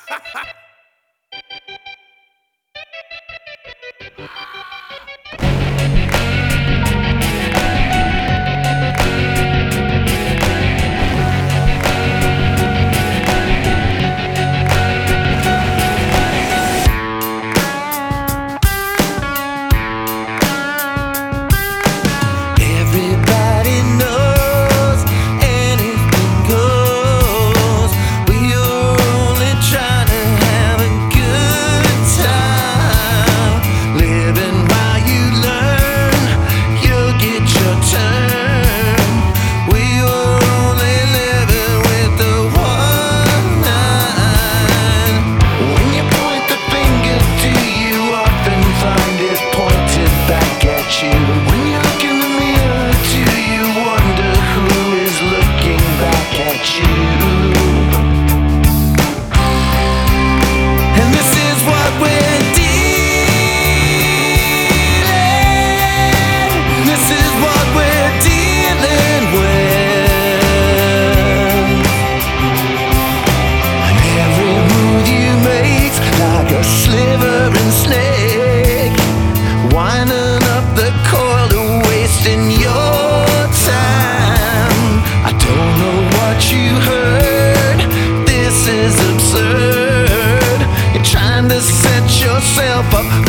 Everybody knows anything goes. We're only trying to have a good time. Living while you learn, you'll get your turn. We were only living with the one line. When you point the finger to you, often find it pointed back at you. When you look in the mirror, do you wonder who is looking back at you? And this is what we're dealing. This is what we're dealing with. And every move you make's like a slithering snake, winding up the coil and wasting your time. I don't know what you heard. This is absurd. You're trying to set yourself up